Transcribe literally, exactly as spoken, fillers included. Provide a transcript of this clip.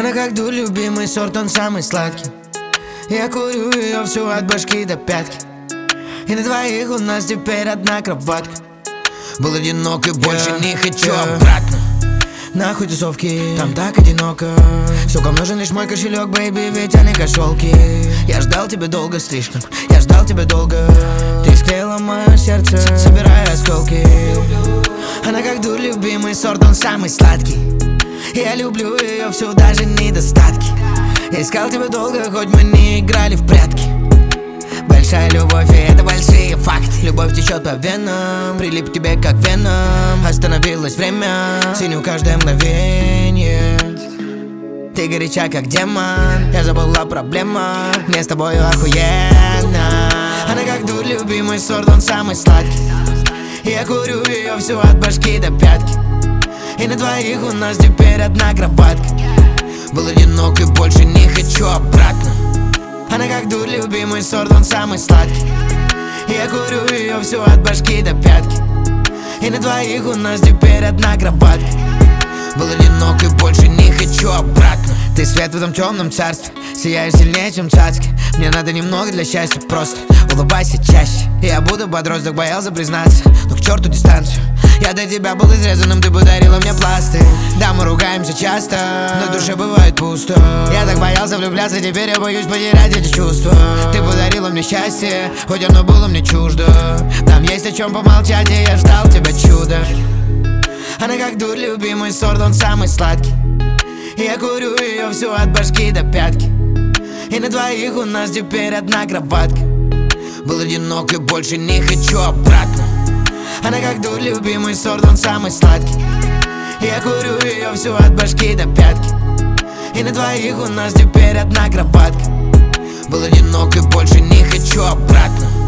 Она как дурь, любимый сорт, он самый сладкий. Я курю ее всю от башки до пятки. И на двоих у нас теперь одна кроватка. Был одинок и больше yeah, не хочу yeah. обратно. Нахуй тусовки, там так одиноко. Сука, нужен лишь мой кошелек, бэйби, ведь они кошелки. Я ждал тебя долго слишком, я ждал тебя долго. Ты склеила мое сердце, собирая осколки. Она как дурь, любимый сорт, он самый сладкий. Я люблю ее всю, даже недостатки. Я искал тебя долго, хоть мы не играли в прятки. Большая любовь, и это большие факты. Любовь течет по венам, прилип к тебе как веном. Остановилось время, ценю каждое мгновение. Ты горяча как демон, я забыл о проблемах. Мне с тобою охуенно. Она как дурь, любимый сорт, он самый сладкий. Я курю ее всю от башки до пятки. И на двоих у нас теперь одна кроватка. Был одинок и больше не хочу обратно. Она как дурь, любимый сорт, он самый сладкий. Я курю ее всю от башки до пятки. И на двоих у нас теперь одна кроватка. Был одинок и больше не хочу обратно. Ты свет в этом темном царстве, сияешь сильнее, чем цацки. Мне надо немного для счастья, просто улыбайся чаще. Я буду подросток, боялся признаться, но к черту дистанцию. Я до тебя был изрезанным, ты подарила мне пластырь. Да, мы ругаемся часто, но в душе бывает пусто. Я так боялся влюбляться, теперь я боюсь потерять эти чувства. Ты подарила мне счастье, хоть оно было мне чуждо. Нам есть о чем помолчать, и я ждал тебя чудо. Она как дурь, любимый сорт, он самый сладкий. Я курю ее всю от башки до пятки. И на двоих у нас теперь одна кроватка. Был одинок и больше не хочу обратно. Она как дурь, любимый сорт, он самый сладкий. Я курю ее всю от башки до пятки. И на двоих у нас теперь одна кроватка. Был одинок и больше не хочу обратно.